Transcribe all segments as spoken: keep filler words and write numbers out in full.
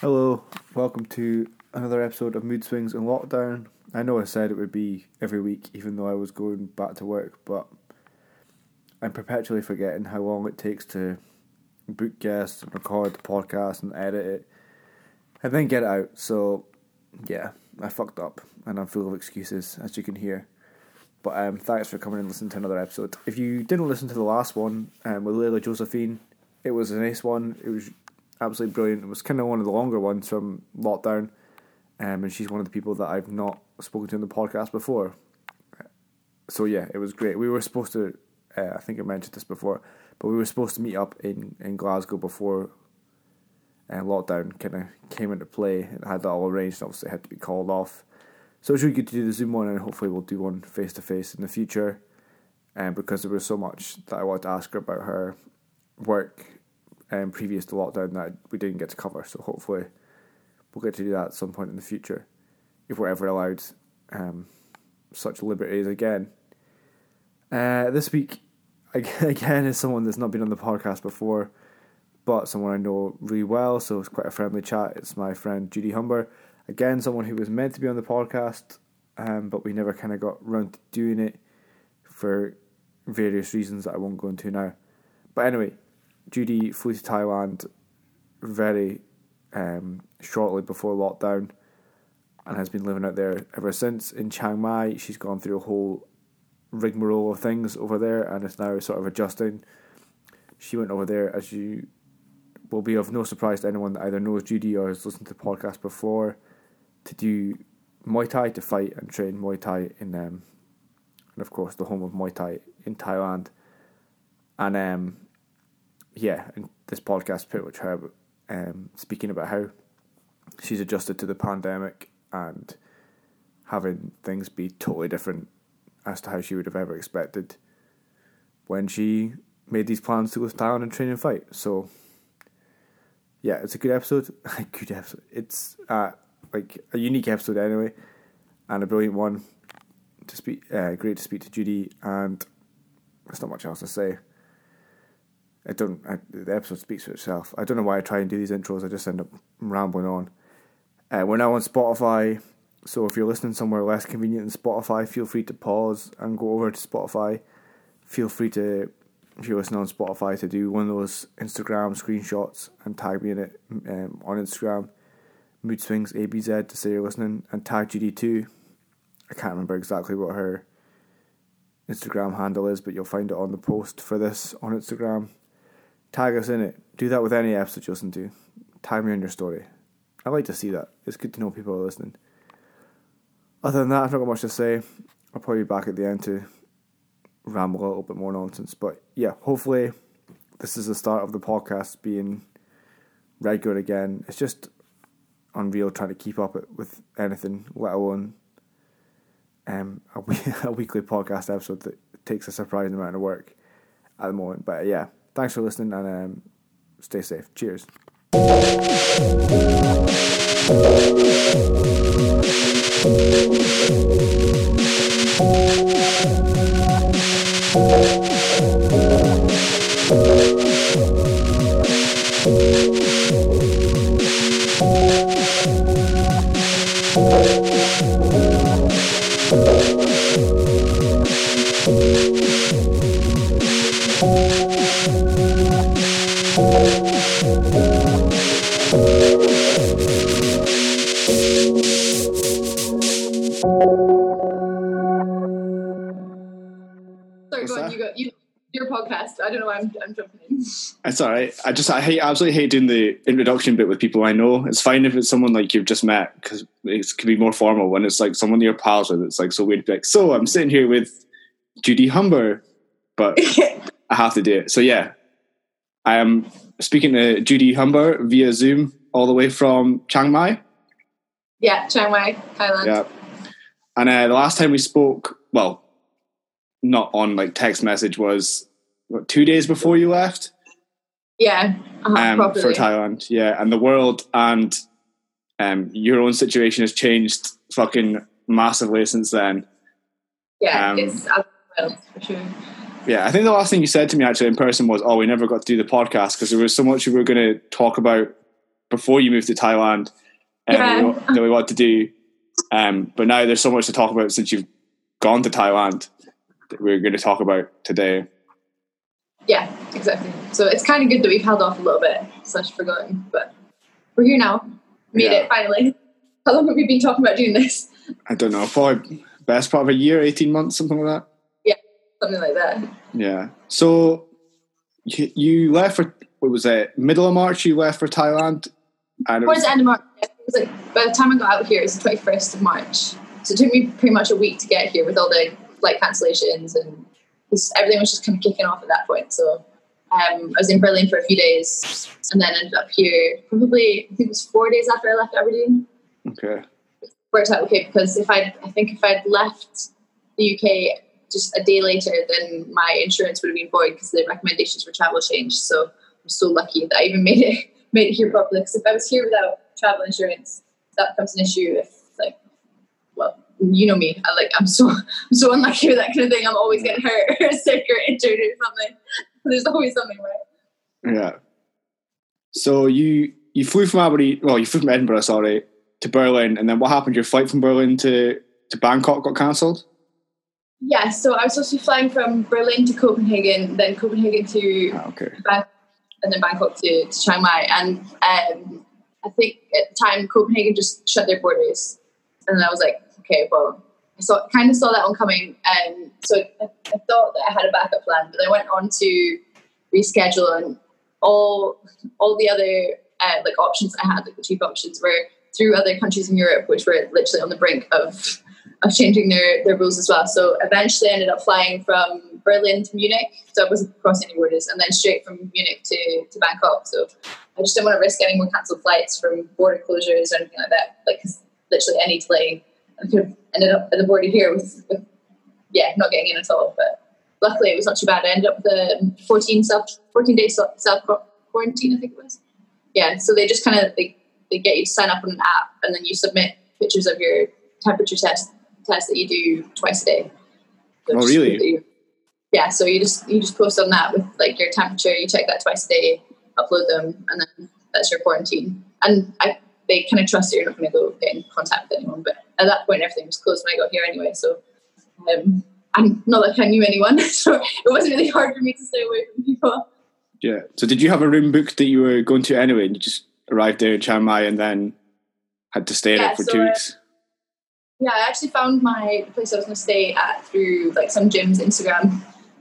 Hello, welcome to another episode of Mood Swings in Lockdown. I know I said it would be every week, even though I was going back to work, but I'm perpetually forgetting how long it takes to book guests and record the podcast and edit it and then get it out. So, yeah, I fucked up and I'm full of excuses, as you can hear. But um, thanks for coming and listening to another episode. If you didn't listen to the last one um, with Layla Josephine, it was a nice one. It was absolutely brilliant. It was kind of one of the longer ones from lockdown, um, and she's one of the people that I've not spoken to in the podcast before. So yeah, it was great. We were supposed to, uh, I think I mentioned this before, but we were supposed to meet up in, in Glasgow before uh, lockdown kind of came into play, and I had that all arranged. Obviously, it had to be called off. So it was really good to do the Zoom one, and hopefully we'll do one face to face in the future. And um, because there was so much that I wanted to ask her about her work Um, previous to lockdown that we didn't get to cover, so hopefully we'll get to do that at some point in the future if we're ever allowed um, such liberties again. Uh, this week, again, is someone that's not been on the podcast before, but someone I know really well, so it's quite a friendly chat. It's my friend Judy Humber. Again, someone who was meant to be on the podcast, um, but we never kind of got round to doing it for various reasons that I won't go into now. But anyway, Judy flew to Thailand very um, shortly before lockdown and has been living out there ever since in Chiang Mai. She's gone through a whole rigmarole of things over there and is now sort of adjusting. She went over there, as you will be of no surprise to anyone that either knows Judy or has listened to the podcast before, to do Muay Thai, to fight and train Muay Thai in, um, and of course, the home of Muay Thai in Thailand. And um. Yeah, and this podcast pretty much her um, speaking about how she's adjusted to the pandemic and having things be totally different as to how she would have ever expected when she made these plans to go to Thailand and train and fight. So, yeah, it's a good episode. A good episode. It's uh, like a unique episode anyway, and a brilliant one to speak. Uh, great to speak to Judy, and there's not much else to say. I don't. I, the episode speaks for itself. I don't know why I try and do these intros. I just end up rambling on. Uh, we're now on Spotify, so if you're listening somewhere less convenient than Spotify, feel free to pause and go over to Spotify. Feel free to, if you're listening on Spotify, to do one of those Instagram screenshots and tag me in it um, on Instagram. Mood Swings A B Z to say you're listening, and tag Judy too. I can't remember exactly what her Instagram handle is, but you'll find it on the post for this on Instagram. Tag us in it. Do that with any episode you listen to. Tag me on your story. I like to see that. It's good to know people are listening. Other than that, I've not got much to say. I'll probably be back at the end to ramble a little bit more nonsense. But yeah, hopefully this is the start of the podcast being regular again. It's just unreal trying to keep up with anything, let alone um, a, week- a weekly podcast episode that takes a surprising amount of work at the moment. But yeah. Thanks for listening, and um, stay safe. Cheers. Sorry, go on. You go. You your podcast. I don't know why I'm I'm jumping in. It's all right. I just I hate absolutely hate doing the introduction bit with people I know. It's fine if it's someone like you've just met because it can be more formal. When it's like someone you're pals with, it's like so weird to be like, so I'm sitting here with Judy Humber, but I have to do it. So yeah, I am speaking to Judy Humber via Zoom all the way from Chiang Mai. Yeah, Chiang Mai, Thailand. Yeah, and uh, the last time we spoke, well, not on like text message, was what, two days before you left. Yeah, uh-huh, um, for Thailand. Yeah, and the world and um, your own situation has changed fucking massively since then. Yeah, um, it's wild for sure. Yeah, I think the last thing you said to me actually in person was, oh, we never got to do the podcast because there was so much we were going to talk about before you moved to Thailand, um, Yeah. that, we, that we wanted to do. Um, but now there's so much to talk about since you've gone to Thailand that we're going to talk about today. Yeah, exactly. So it's kind of good that we've held off a little bit, slash forgotten, but we're here now. Made Yeah. it, finally. How long have we been talking about doing this? I don't know, probably best part of a year, eighteen months, something like that. Yeah, something like that. Yeah. So you, you left for, what was it, middle of March you left for Thailand? And it Towards was, the end of March, it was like, by the time I got out here, it was the twenty-first of March. So it took me pretty much a week to get here with all the flight cancellations, and everything was just kind of kicking off at that point. So um, I was in Berlin for a few days and then ended up here probably, I think it was four days after I left Aberdeen. okay. Worked out okay, because if I I think if I'd left the U K just a day later, then my insurance would have been void because the recommendations for travel changed. So I'm so lucky that I even made it made it here properly. Because if I was here without travel insurance, that becomes an issue. If like, well, you know me, I like I'm so I'm so unlucky with that kind of thing. I'm always getting hurt or sick or injured or something. There's always something right. Yeah. So you you flew from Aberdeen, well, you flew from Edinburgh, sorry, to Berlin, and then what happened? Your flight from Berlin to, to Bangkok got cancelled? Yeah, so I was supposed to be flying from Berlin to Copenhagen, then Copenhagen to Ah, okay. Bangkok, and then Bangkok to, to Chiang Mai. And um, I think at the time Copenhagen just shut their borders, and I was like, okay, well, I saw kind of saw that one coming, and so I, I thought that I had a backup plan, but I went on to reschedule, and all all the other uh, like options I had, like the cheap options, were through other countries in Europe, which were literally on the brink of of changing their, their rules as well. So eventually I ended up flying from Berlin to Munich, so I wasn't crossing any borders, and then straight from Munich to, to Bangkok. So I just didn't want to risk any more cancelled flights from border closures or anything like that. Like, cause literally any delay, I could have ended up at the border here with, with, yeah, not getting in at all. But luckily it was not too bad. I ended up with a fourteen self, fourteen day self quarantine, I think it was. Yeah, so they just kind of, they, they get you to sign up on an app, and then you submit pictures of your temperature test test that you do twice a day. So Oh, really? You, yeah, so you just you just post on that with like your temperature, you check that twice a day, upload them, and then that's your quarantine. And I, they kind of trust that you're not going to go get in contact with anyone. But at that point, everything was closed when I got here anyway. So um, I'm not like I knew anyone, so it wasn't really hard for me to stay away from people. Yeah. So did you have a room booked that you were going to anyway, and you just arrived there in Chiang Mai and then had to stay Yeah, there for so, two uh, weeks? Yeah, I actually found my place I was going to stay at through like some gym's Instagram.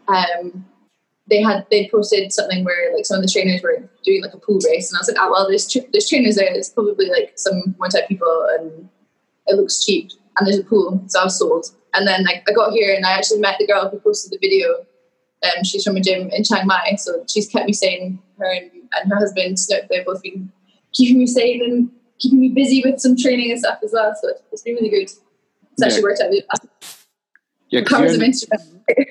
Um, they had they posted something where like some of the trainers were doing like a pool race, and I was like, oh well, there's tra- there's trainers there. There's probably like some Muay Thai people, and it looks cheap, and there's a pool, so I was sold. And then like I got here, and I actually met the girl who posted the video. Um, she's from a gym in Chiang Mai, so she's kept me sane. Her and, and her husband, Snook, they've both been keeping me sane and keeping me busy with some training and stuff as well. So it's been really good. It's actually Yeah. worked out. Yeah, Covers because of you, Instagram.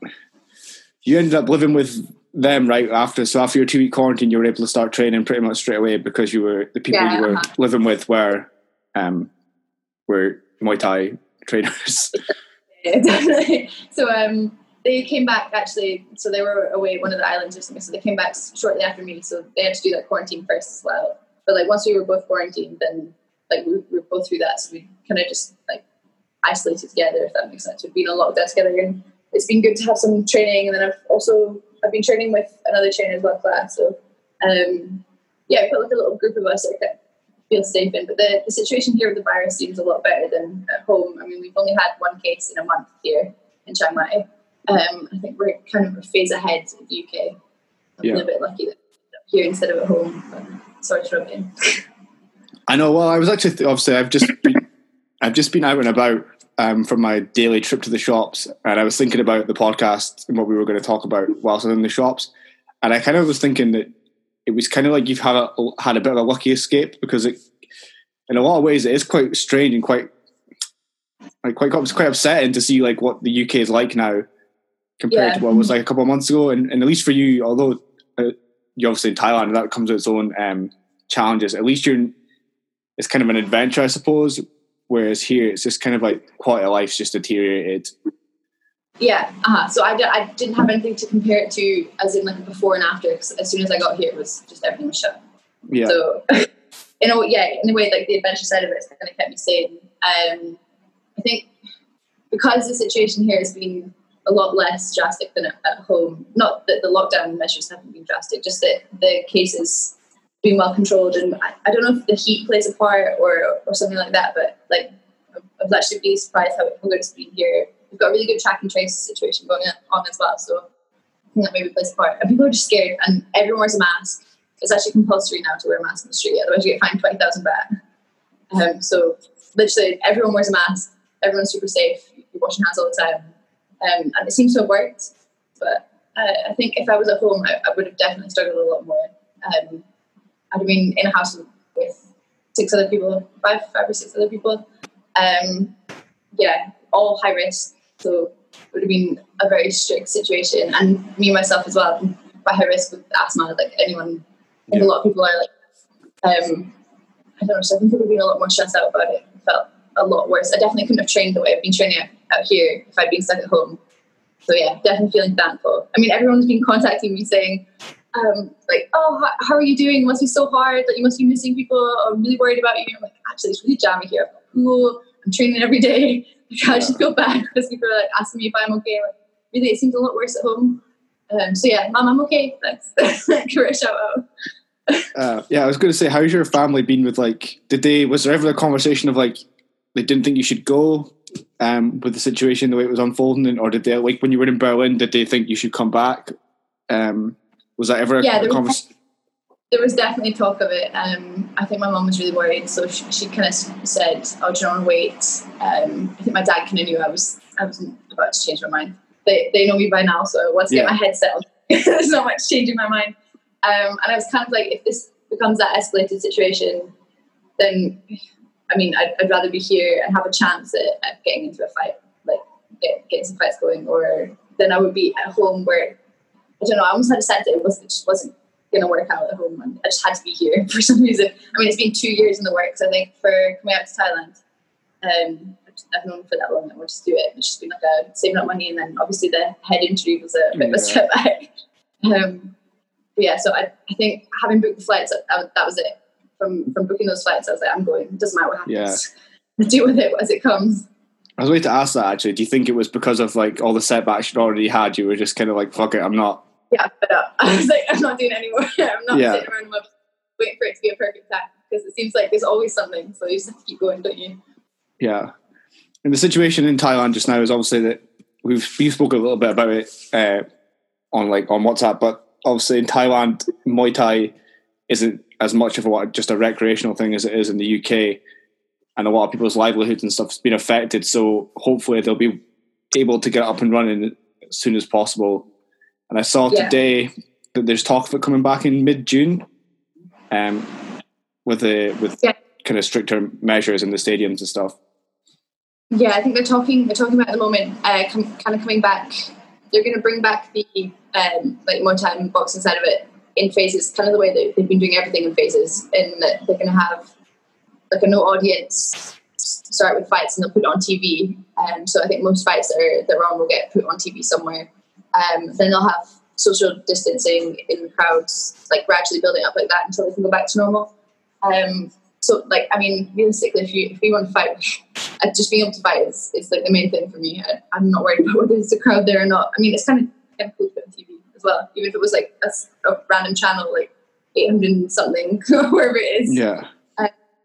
you ended up living with them right after. So after your two week quarantine, you were able to start training pretty much straight away because you were the people Yeah, you were uh-huh. living with were um, were Muay Thai trainers. Yeah, definitely. So um, they came back actually. So they were away one of the islands or something. So they came back shortly after me. So they had to do that quarantine first as well. But like once we were both quarantined, then like we, we were both through that. So we kind of just like isolated together, if that makes sense. We've been on lockdown together, and it's been good to have some training. And then I've also I've been training with another trainer as well, class. So um, yeah, we've got like a little group of us that I can feel safe in. But the, the situation here with the virus seems a lot better than at home. I mean, we've only had one case in a month here in Chiang Mai. Um, I think we're kind of a phase ahead of the U K. I'm Yeah. a bit lucky that we're here instead of at home. But sorry to rub it in. I know. Well, I was actually th- obviously I've just been, I've just been out and about um, from my daily trip to the shops, and I was thinking about the podcast and what we were going to talk about whilst I was in the shops, and I kind of was thinking that it was kind of like you've had a had a bit of a lucky escape, because it, in a lot of ways, it is quite strange and quite like quite it's quite upsetting to see like what the U K is like now compared Yeah. to what it was like a couple of months ago, and, and at least for you, although uh, you're obviously in Thailand and that comes with its own um, challenges, at least you're in, it's kind of an adventure, I suppose. Whereas here, it's just kind of like quality of life's just deteriorated. Yeah, uh-huh. So I, d- I didn't have anything to compare it to as in like a before and after, because as soon as I got here, it was just everything was shut. Yeah, So in a yeah, in a way, like the adventure side of it has kind of kept me sane. Um, I think because the situation here has been a lot less drastic than at, at home. Not that the lockdown measures haven't been drastic, just that the cases being well controlled. And I, I don't know if the heat plays a part or or something like that, but like I was actually really surprised how good it's been here. We've got a really good track and trace situation going on as well, so I think that maybe plays a part. And people are just scared, and everyone wears a mask. It's actually compulsory now to wear a mask in the street, otherwise you get fined twenty thousand baht. Um, so literally everyone wears a mask, everyone's super safe, you're washing hands all the time. Um, and it seems to have worked, but uh, I think if I was at home, I, I would have definitely struggled a lot more. Um, I'd have been in a house with six other people, five, five or six other people. Um, yeah, all high risk, so it would have been a very strict situation. And me myself as well, by high risk with asthma, like anyone, I think a lot of people are like, um, I don't know, so I think I would have been a lot more stressed out about it. It felt a lot worse. I definitely couldn't have trained the way I've been training out, out here if I'd been stuck at home. So yeah, definitely feeling thankful. I mean, everyone's been contacting me saying, um, like, oh, how, how are you doing? It must be so hard. Like, you must be missing people. I'm really worried about you. I'm like, actually, it's really jammy here. I've got a pool. I'm training every day. Like, I should feel bad because people are like asking me if I'm okay. Like, really, it seems a lot worse at home. Um, so yeah, Mom, I'm okay. Thanks. Career shout out. Uh, yeah, I was going to say, how's your family been with, like, did they, was there ever a conversation of, like, they didn't think you should go um, with the situation the way it was unfolding, or did they, like, when you were in Berlin, did they think you should come back? Um, was that ever yeah, a conversation? There was definitely talk of it. Um, I think my mum was really worried, so she, she kind of said, "Oh, do you want to wait?" Um, I think my dad kind of knew I was I wasn't about to change my mind. They they know me by now, so once I Yeah. get my head settled, there's not much changing my mind. Um, and I was kind of like, if this becomes that escalated situation, then I mean, I'd, I'd rather be here and have a chance at, at getting into a fight, like get, getting some fights going, or then I would be at home where I don't know. I almost had a sense that it wasn't it just wasn't going to work out at home, and I just had to be here for some reason. I mean, it's been two years in the works, I think, for coming out to Thailand. Um, I've known for that long that we'll just do it. It's just been like a saving up money, and then obviously the head injury was a bit of a step back. Um, but yeah, so I, I think having booked the flights, that, that was it. From from booking those flights, I was like, I'm going. It doesn't matter what happens. Yeah. Deal with it as it comes. I was waiting to ask that, actually. Do you think it was because of, like, all the setbacks you'd already had, you were just kind of like, fuck it, I'm not... Yeah, but uh, I was like, I'm not doing it anymore. I'm not Yeah. sitting around and waiting for it to be a perfect time, because it seems like there's always something, so you just have to keep going, don't you? Yeah. And the situation in Thailand just now is obviously that we've we've spoken a little bit about it uh, on like on WhatsApp, but obviously in Thailand, Muay Thai isn't as much of a just a recreational thing as it is in the U K, and a lot of people's livelihoods and stuff has been affected. So hopefully they'll be able to get up and running as soon as possible. And I saw Yeah. today that there's talk of it coming back in mid-June, um, with a with Yeah. kind of stricter measures in the stadiums and stuff. Yeah, I think they're talking. They're talking about at the moment, uh, com- kind of coming back. They're going to bring back the um, like Muay Thai and boxing side of it in phases, kind of the way that they've been doing everything in phases. And that they're going to have like a no audience start with fights, and they'll put it on T V. Um, so I think most fights that are that are on will get put on T V somewhere. Um, then they'll have social distancing in the crowds, like gradually building up like that until they can go back to normal. Um, so, like, I mean, realistically, if you if you want to fight, uh, just being able to fight is, is like the main thing for me. I, I'm not worried about whether there's a crowd there or not. I mean, it's kind of, kind of cool to put on T V as well, even if it was like a, a random channel, like eight hundred something, wherever it is. Yeah. Uh,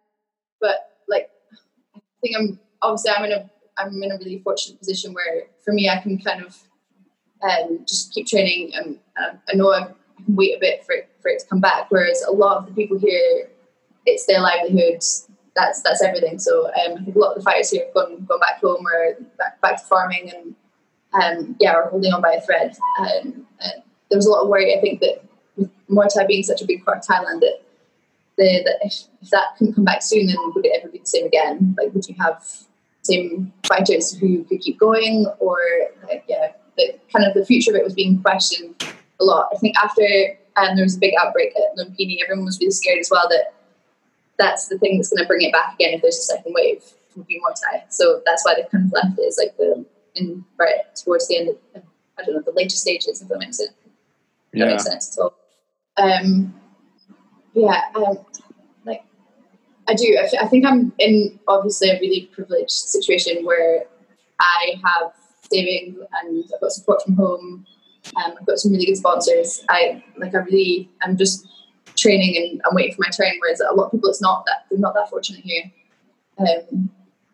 but like, I think I'm obviously I'm in a I'm in a really fortunate position where for me I can kind of um, just keep training, and um, I know I can wait a bit for it, for it to come back. Whereas a lot of the people here, it's their livelihoods. That's that's everything. So um, I think a lot of the fighters here have gone gone back home or back, back to farming, and um, yeah, are holding on by a thread. Um, and there was a lot of worry, I think, that with Muay Thai being such a big part of Thailand, that the that if, if that couldn't come back soon, then would it ever be the same again? Like, would you have same fighters who could keep going, or like, yeah, the kind of the future of it was being questioned a lot. I think after um, there was a big outbreak at Lumpini, everyone was really scared as well that that's the thing that's going to bring it back again if there's a second wave, would be Muay Thai. So that's why they've kind of left it as like the in right towards the end of, I don't know, the later stages, if that makes it if Yeah. that makes sense at all. Um, yeah, um, like I do. I, th- I think I'm in obviously a really privileged situation where I have savings and I've got support from home. Um, I've got some really good sponsors. I like. I really. I'm just training and I'm waiting for my turn. Whereas a lot of people, it's not that they're not that fortunate here. Um,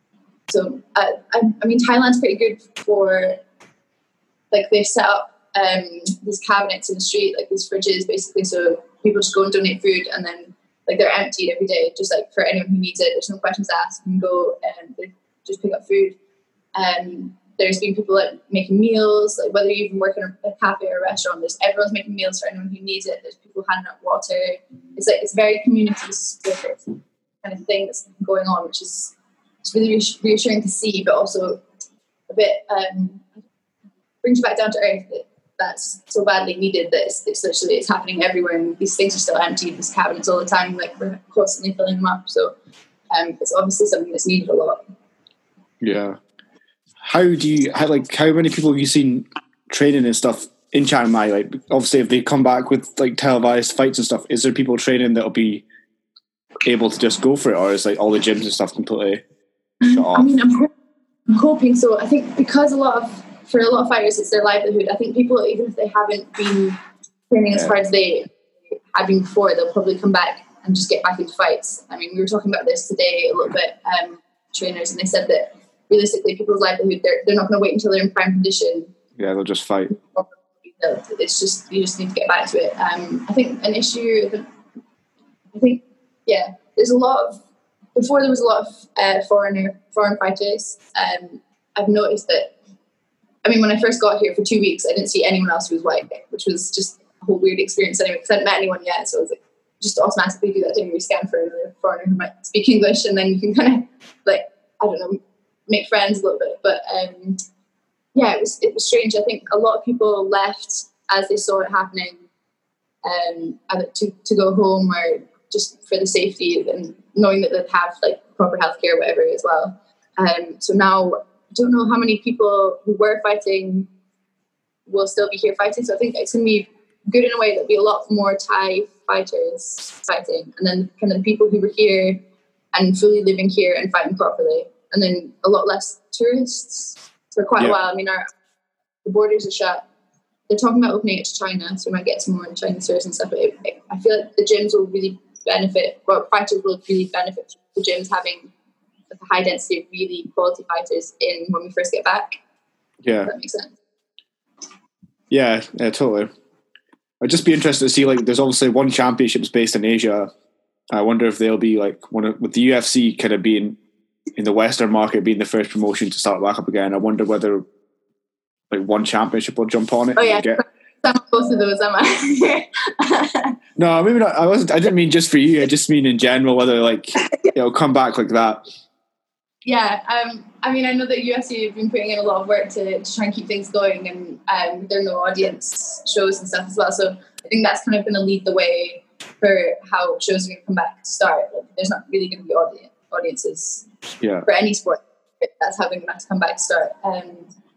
so I, I, I mean, Thailand's pretty good for like they've set up um, these cabinets in the street, like these fridges, basically. So people just go and donate food, and then like they're emptied every day, just like for anyone who needs it. There's no questions asked. You can go and they just pick up food. Um, there's been people like making meals, like whether you even work in a, a cafe or a restaurant, there's everyone's making meals for anyone who needs it. There's people handing out water. It's like it's very community specific kind of thing that's going on, which is it's really reassuring to see, but also a bit um, brings you back down to earth that that's so badly needed that it's, it's literally it's happening everywhere, and these things are still empty, these cabinets all the time, like we're constantly filling them up. So um, it's obviously something that's needed a lot. Yeah. How do you, how, like, how many people have you seen training and stuff in Chiang Mai? Like, obviously, if they come back with, like, televised fights and stuff, is there people training that'll be able to just go for it, or is, like, all the gyms and stuff completely shut off? I mean, I'm, I'm hoping so. I think because a lot of, for a lot of fighters, it's their livelihood. I think people, even if they haven't been training as Yeah. hard as they had been before, they'll probably come back and just get back into fights. I mean, we were talking about this today a little bit, um, trainers, and they said that realistically, people's livelihood, they're, they're not going to wait until they're in prime condition. Yeah, they'll just fight. It's just, you just need to get back to it. Um, I think an issue, I think, yeah, there's a lot of, before there was a lot of uh, foreigner, foreign fighters, um, I've noticed that, I mean, when I first got here for two weeks, I didn't see anyone else who was white, which was just a whole weird experience anyway, because I hadn't met anyone yet, so I was like, just automatically do that thing where you scan for another foreigner who might speak English, and then you can kind of, like, I don't know, make friends a little bit. But um, yeah, it was it was strange. I think a lot of people left as they saw it happening, um, either to, to go home or just for the safety and knowing that they'd have like proper healthcare or whatever as well. Um, so now I don't know how many people who were fighting will still be here fighting. So I think it's going to be good in a way. There'll be a lot more Thai fighters fighting, and then kind of the people who were here and fully living here and fighting properly. And then a lot less tourists for quite Yeah. a while. I mean, our the borders are shut. They're talking about opening it to China, so we might get some more Chinese tourists and stuff. But it, it, I feel like the gyms will really benefit, well, fighters will really benefit from the gyms having like, a high density of really quality fighters in when we first get back. Yeah. If that makes sense. Yeah, yeah, totally. I'd just be interested to see, like, there's obviously one championships based in Asia. I wonder if they'll be like one of, with the U F C kind of being in the Western market being the first promotion to start back up again. I wonder whether like one championship will jump on it. Oh yeah, get... some both of those, am I? No, maybe not. I wasn't. I didn't mean just for you. I just mean in general whether like it'll come back like that. Yeah, um, I mean, I know that U F C have been putting in a lot of work to, to try and keep things going, and um, there are no audience shows and stuff as well. So I think that's kind of going to lead the way for how shows are going to come back to start. Like, there's not really going to be audience, audiences Yeah. for any sport. That's how they're going to have to come back to start. Um,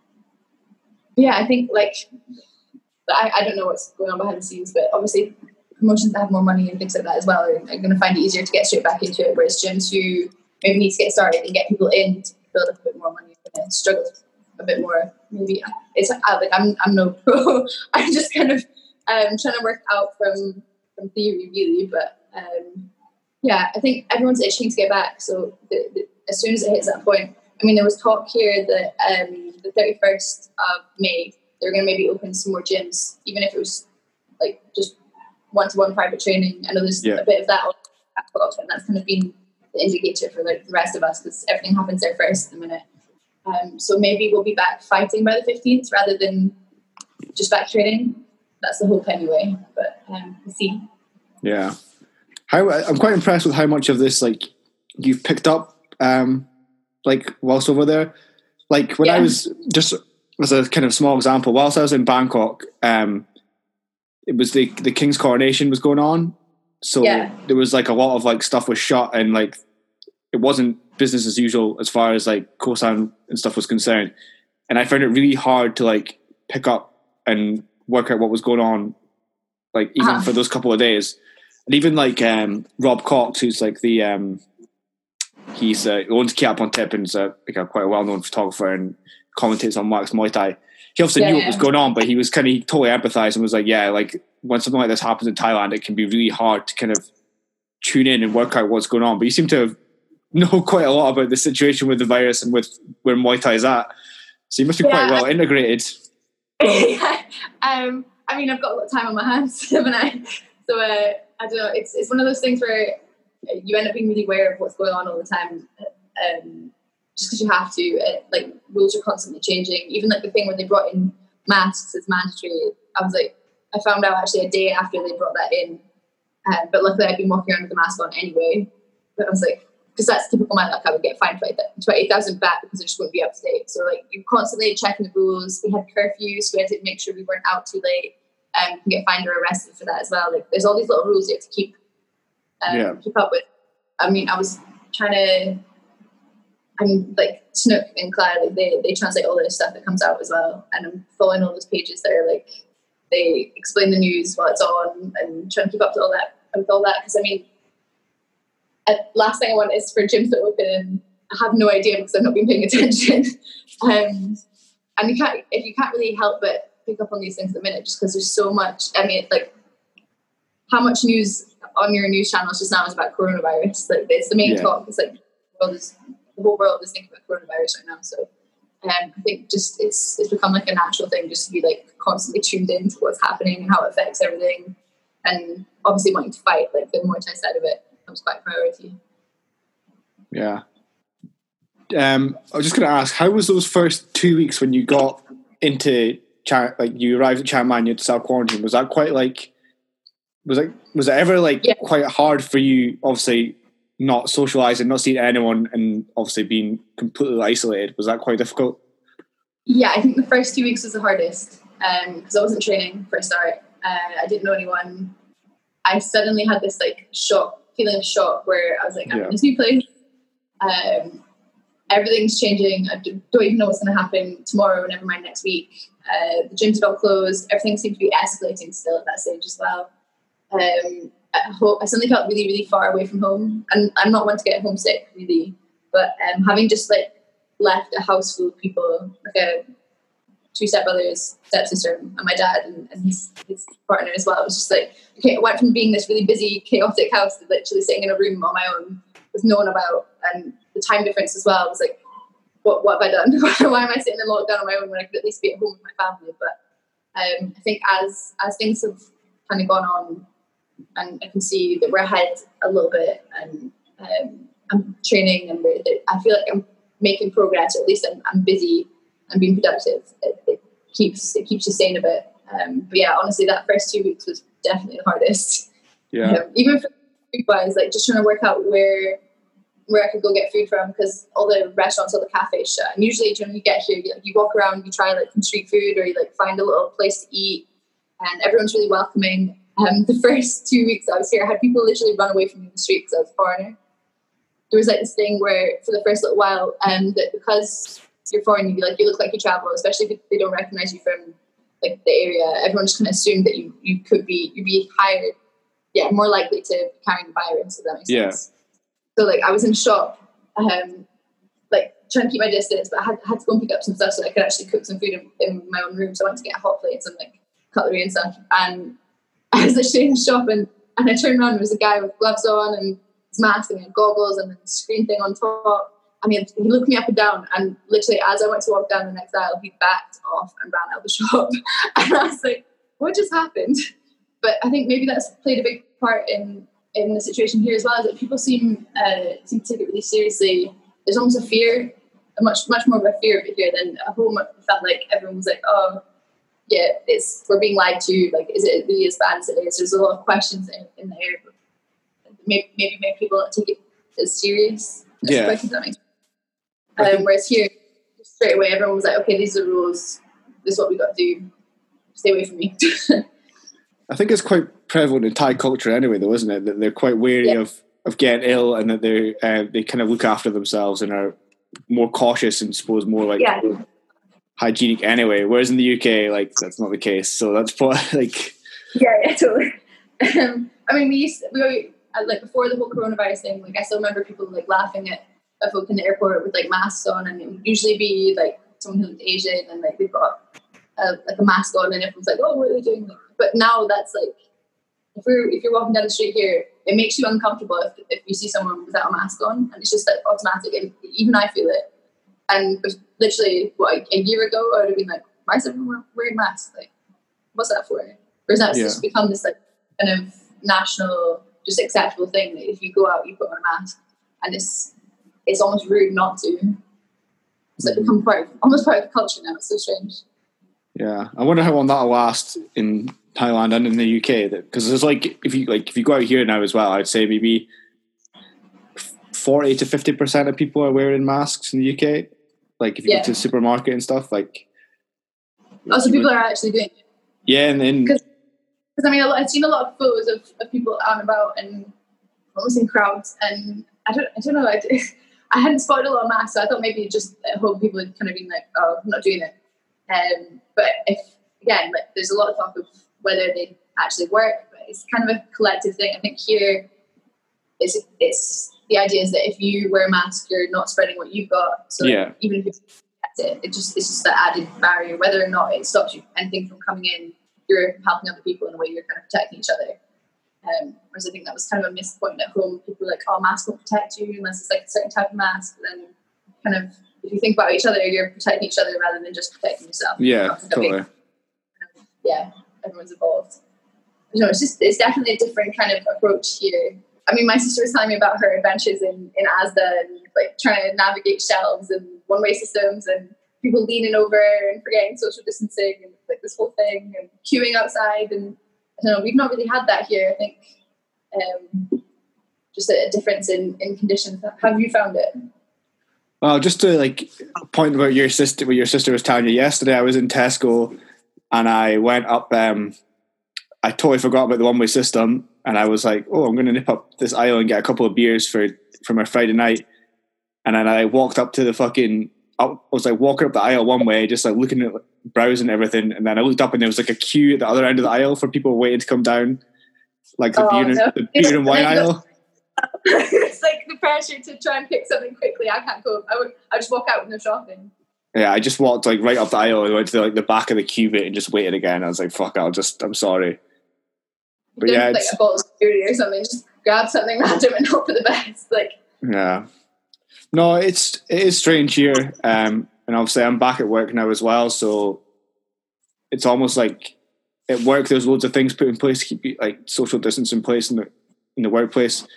yeah, I think like I, I don't know what's going on behind the scenes, but obviously promotions that have more money and things like that as well are, are going to find it easier to get straight back into it. Whereas gyms who maybe need to get started and get people in to build up a bit more money and struggle a bit more. Maybe it's uh, like I'm I'm no pro. I'm just kind of um, trying to work out from from theory really, but um, yeah, I think everyone's itching to get back. So the, the, as soon as it hits that point, I mean, there was talk here that um, the thirty-first of May they're going to maybe open some more gyms, even if it was like just one-to-one private training. I know there's Yeah. a bit of that on backlog, and that's kind of been the indicator for like the rest of us because everything happens there first at the minute. Um, so maybe we'll be back fighting by the fifteenth rather than just back training. That's the hope anyway, but um, we'll see. Yeah. How I'm quite impressed with how much of this like you've picked up um, like whilst over there. Like when Yeah. I was just as a kind of small example, whilst I was in Bangkok, um, it was the the King's coronation was going on. So Yeah. there was like a lot of like stuff was shut and like it wasn't business as usual as far as like Koh San and stuff was concerned. And I found it really hard to like pick up and work out what was going on, like even Uh-huh. for those couple of days. And even like um, Rob Cox, who's like the um, he's uh, owns Kiat Pontip and is a, like a quite a well-known photographer and commentates on Wax Muay Thai. He obviously Yeah, knew yeah. what was going on, but he was kind of, he totally empathized and was like, yeah, like when something like this happens in Thailand, it can be really hard to kind of tune in and work out what's going on. But you seem to have know quite a lot about the situation with the virus and with where Muay Thai is at. So you must be Yeah, quite well I- integrated. yeah. Um, I mean, I've got a lot of time on my hands, haven't I? So uh, I don't know. It's it's one of those things where you end up being really aware of what's going on all the time, um, just because you have to. It, like rules are constantly changing. Even like the thing when they brought in masks as mandatory, I was like, I found out actually a day after they brought that in. Um, but luckily, I'd been walking around with the mask on anyway. But I was like, because that's typical my luck, I would get fined twenty thousand baht because I just wouldn't be up to date. So like you're constantly checking the rules. We had curfews, we had to make sure we weren't out too late. Um, you can get fined or arrested for that as well. Like there's all these little rules you have to keep um, Yeah. keep up with. I mean, I was trying to. I mean, like Snook and Claire, like they they translate all this stuff that comes out as well, and I'm following all those pages that are like they explain the news while it's on and trying to keep up with all that with all that because I mean. Uh, last thing I want is for gyms to open and I have no idea because I've not been paying attention. um, and you can't, if you can't really help but pick up on these things at the minute, just because there's so much. I mean, like how much news on your news channels just now is about coronavirus. Like it's the main Yeah. talk. It's like the, world is, the whole world is thinking about coronavirus right now. So um, I think just it's it's become like a natural thing just to be like constantly tuned into what's happening and how it affects everything, and obviously wanting to fight like the Muay Thai side of it. Was quite a priority. Yeah. Um, I was just going to ask, how was those first two weeks when you got into Chiang, like you arrived at Chiang Mai and you had to self quarantine? Was that quite like, was it was it ever like Yeah. quite hard for you? Obviously, not socializing, not seeing anyone, and obviously being completely isolated. Was that quite difficult? Yeah, I think the first two weeks was the hardest because um, I wasn't training for a start. Uh, I didn't know anyone. I suddenly had this like shock. feeling of shock where I was like, I'm Yeah. in this new place. Um, everything's changing. I don't even know what's going to happen tomorrow, never mind next week. Uh, the gyms are all closed. Everything seemed to be escalating still at that stage as well. Um, I, hope, I suddenly felt really, really far away from home. And I'm not one to get homesick, really. But um, having just like left a house full of people, like a two stepbrothers, stepsister, and my dad and, and his, his partner as well. It was just like, okay, I went from being this really busy, chaotic house to literally sitting in a room on my own with no one about, and the time difference as well was like, what what have I done? Why am I sitting in lockdown on my own when I could at least be at home with my family? But um, I think as as things have kind of gone on, and I can see that we're ahead a little bit, and um, I'm training, and we're, I feel like I'm making progress, or at least I'm, I'm busy and being productive. It, it keeps it keeps you sane a bit. Um, but yeah, honestly, that first two weeks was definitely the hardest. Yeah. Um, even for food wise, like just trying to work out where where I could go get food from, because all the restaurants, all the cafes shut. And usually when you get here, you, you walk around, you try like some street food, or you like find a little place to eat, and everyone's really welcoming. Um, the first two weeks I was here, I had people literally run away from me in the street because I was a foreigner. There was like this thing where for the first little while, um, that because you're foreign, you like you look like you travel, especially if they don't recognize you from like the area. Everyone just kind of assumed that you you could be you'd be higher, yeah, more likely to be carrying the virus. If that makes Yeah. sense. So like I was in a shop, um, like trying to keep my distance, but I had, had to go and pick up some stuff so I could actually cook some food in, in my own room. So I went to get a hot plate and some like cutlery and stuff. And I was literally in the shop, and, and I turned around and there was a guy with gloves on and his mask and goggles and the screen thing on top. I mean, he looked me up and down, and literally as I went to walk down the next aisle, he backed off and ran out of the shop. And I was like, what just happened? But I think maybe that's played a big part in in the situation here as well, is that people seem uh, seem to take it really seriously. There's almost a fear, a much much more of a fear of it here than at home. It felt like everyone was like, oh, yeah, it's we're being lied to. Like, is it really as bad as it is? There's a lot of questions in, in the air. Maybe, maybe make people not take it as serious. As Yeah. questions that makes sense. Um, whereas here, straight away, everyone was like, okay, these are the rules. This is what we got to do. Stay away from me. I think it's quite prevalent in Thai culture anyway, though, isn't it? That they're quite wary Yeah. of, of getting ill, and that they uh, they kind of look after themselves and are more cautious and suppose more like Yeah. hygienic anyway. Whereas in the U K, like that's not the case. So that's probably like Yeah, yeah, totally. Um, I mean, we used to, we were, uh, like before the whole coronavirus thing. Like I still remember people like laughing at of folk in the airport with like masks on, and it would usually be like someone who looked Asian and like they've got a, like a mask on, and everyone's like, oh, what are they doing? Like, but now that's like, if you're if you're walking down the street here, it makes you uncomfortable if, if you see someone without a mask on, and it's just like automatic, and even I feel it. And literally, what, a year ago, I would have been like, why is everyone wearing masks? Like, what's that for? Whereas now it's Yeah. just become this like kind of national, just acceptable thing that if you go out, you put on a mask, and it's it's almost rude not to. It's like become part of, almost part of the culture now. It's so strange. Yeah, I wonder how long that'll last in Thailand and in the U K. Because there's like, if you like, if you go out here now as well, I'd say maybe forty to fifty percent of people are wearing masks in the U K. Like if you Yeah. go to the supermarket and stuff, like. Also, people are actually doing it. Yeah, and then Because I mean, a lot, I've seen a lot of photos of, of people out and about and almost in crowds, and I don't, I don't know. I, I hadn't spotted a lot of masks, so I thought maybe just at home people had kind of been like, "Oh, I'm not doing it." Um, but if again, like, there's a lot of talk of whether they actually work, but it's kind of a collective thing. I think here, it's it's the idea is that if you wear a mask, you're not spreading what you've got. So Yeah. even if you get it, it just it's just that added barrier. Whether or not it stops you anything from coming in, you're helping other people in a way. You're kind of protecting each other. Um, whereas I think that was kind of a missed point at home. People were like, oh, masks won't protect you unless it's like a certain type of mask. But then kind of, if you think about each other, you're protecting each other rather than just protecting yourself. yeah, Not like a big- totally. yeah, everyone's involved. No, it's just, it's definitely a different kind of approach here. I mean, my sister was telling me about her adventures in, in Asda and like trying to navigate shelves and one-way systems and people leaning over and forgetting social distancing and like this whole thing and queuing outside. And I don't know, we've not really had that here. I think um, just a, a difference in, in conditions. How have you found it? Well, just to like point about your sister, what your sister was telling you yesterday, I was in Tesco and I went up. Um, I totally forgot about the one-way system, and I was like, "Oh, I'm going to nip up this aisle and get a couple of beers for for my Friday night." And then I walked up to the fucking. I was like walking up the aisle one way, just like looking at, browsing everything, and then I looked up and there was like a queue at the other end of the aisle for people waiting to come down, like the Oh, beer, and, no. the beer and wine aisle. It's like the pressure to try and pick something quickly. I can't go. I would. I just walk out with no shopping. Yeah, I just walked like right up the aisle and went to the, like the back of the queue bit and just waited again. I was like, "Fuck, I'll just. I'm sorry." But Don't yeah, like it's, a bottle of security or something. Just grab something random and hope for the best. Like yeah. No, it's it is strange here, um, and obviously I'm back at work now as well, so it's almost like at work there's loads of things put in place to keep like social distance in place in the in the workplace,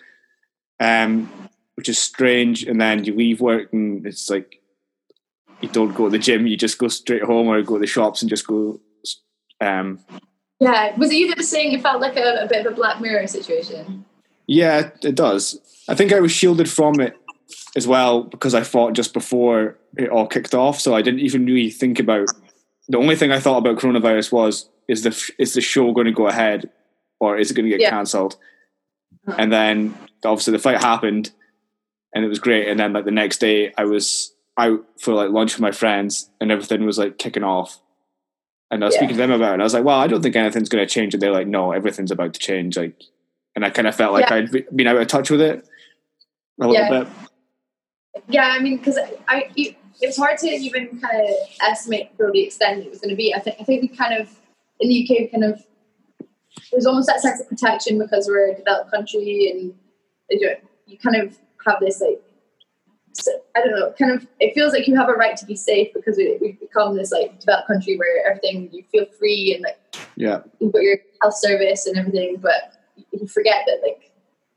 um, which is strange. And then you leave work and it's like you don't go to the gym, you just go straight home or go to the shops and just go. Um, yeah, was it you that was saying it felt like a, a bit of a Black Mirror situation? yeah, it does. I think I was shielded from it as well because I fought just before it all kicked off, so I didn't even really think about. The only thing I thought about coronavirus was is the is the show going to go ahead or is it going to get Yeah. cancelled? Uh-huh. And then obviously the fight happened, and it was great. And then like the next day, I was out for like lunch with my friends, and everything was like kicking off. And I was Yeah. speaking to them about it, and I was like, "Well, I don't think anything's going to change." And they're like, "No, everything's about to change." Like, and I kind of felt like Yeah. I'd be- been out of touch with it a little Yeah. bit. Yeah, I mean, because I, I, it was hard to even kind of estimate for the extent it was going to be. I think, I think we kind of in the U K, we kind of there's almost that sense of protection because we're a developed country, and you, you kind of have this like, so, I don't know, kind of it feels like you have a right to be safe because we, we've become this like developed country where everything you feel free and like Yeah, you've got your health service and everything, but you forget that like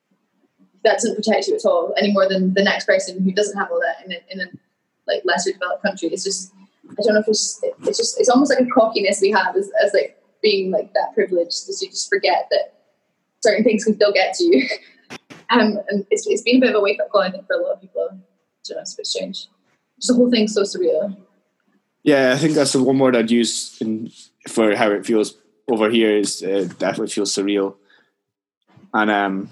that doesn't protect you at all any more than the next person who doesn't have all that in a, in a like lesser developed country. It's just I don't know if it's it's just it's almost like a cockiness we have as, as like being like that privileged that you just forget that certain things can still get to you. um, and it's it's been a bit of a wake up call I think for a lot of people. I don't know, it's a bit strange. Just the whole thing's so surreal. yeah. I think that's the one word I'd use in, for how it feels over here. Is uh, definitely feels surreal. And um,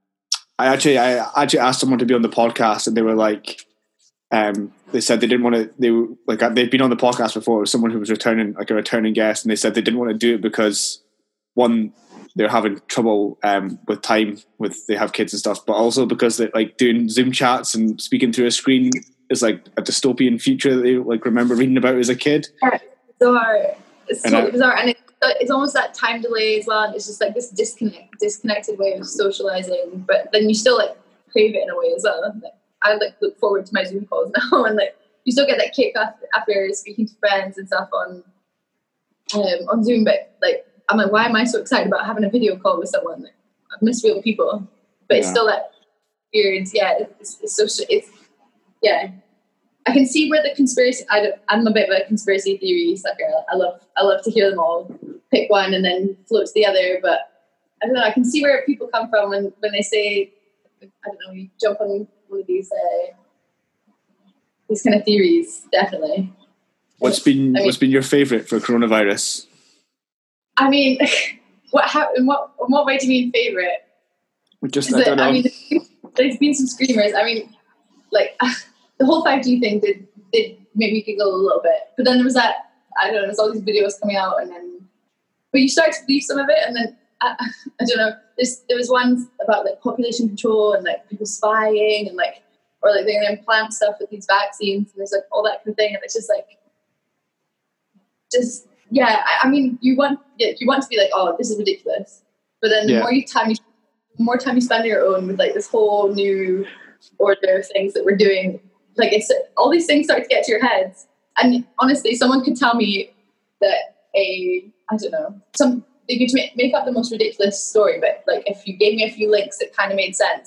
I actually I actually asked someone to be on the podcast, and they were like, um, they said they didn't want to. They were like they'd been on the podcast before with someone who was returning, like a returning guest, and they said they didn't want to do it because one, they're having trouble um, with time with they have kids and stuff, but also because they like doing Zoom chats and speaking through a screen is like a dystopian future that they like remember reading about as a kid. Yeah, it's bizarre. It's And totally I- bizarre, and it, it's almost that time delay as well. It's just like this disconnect, disconnected way of socializing, but then you still like crave it in a way as well. Like, I like look forward to my Zoom calls now, and like you still get that kick after, after speaking to friends and stuff on um, on Zoom. But like, I'm like, why am I so excited about having a video call with someone? Like, I miss real people, but it's Yeah. still that weird. Yeah, it's, it's so it's yeah. I can see where the conspiracy. I don't, I'm a bit of a conspiracy theory sucker. I love I love to hear them all, pick one and then float to the other. But I don't know. I can see where people come from when, when they say, I don't know, you jump on one of these uh, these kind of theories. Definitely. What's been I mean- what's been your favourite for coronavirus? I mean, what how in what in what way do you mean favorite? Just Is I it- don't know. I mean, there's been some screamers. I mean, like the whole five G thing did did make me giggle a little bit. But then there was that, I don't know, there's all these videos coming out, and then but you start to believe some of it, and then I, I don't know. There's there was ones about like population control and like people spying and like or like they're gonna implant stuff with these vaccines, and there's like all that kind of thing, and it's just like just yeah. I, I mean, you want yeah, you want to be like, oh, this is ridiculous, but then the Yeah. more you time you the more time you spend on your own with like this whole new order of things that we're doing, like it's all these things start to get to your heads. And honestly, someone could tell me that a I don't know some they could make, make up the most ridiculous story, but like if you gave me a few links, it kind of made sense.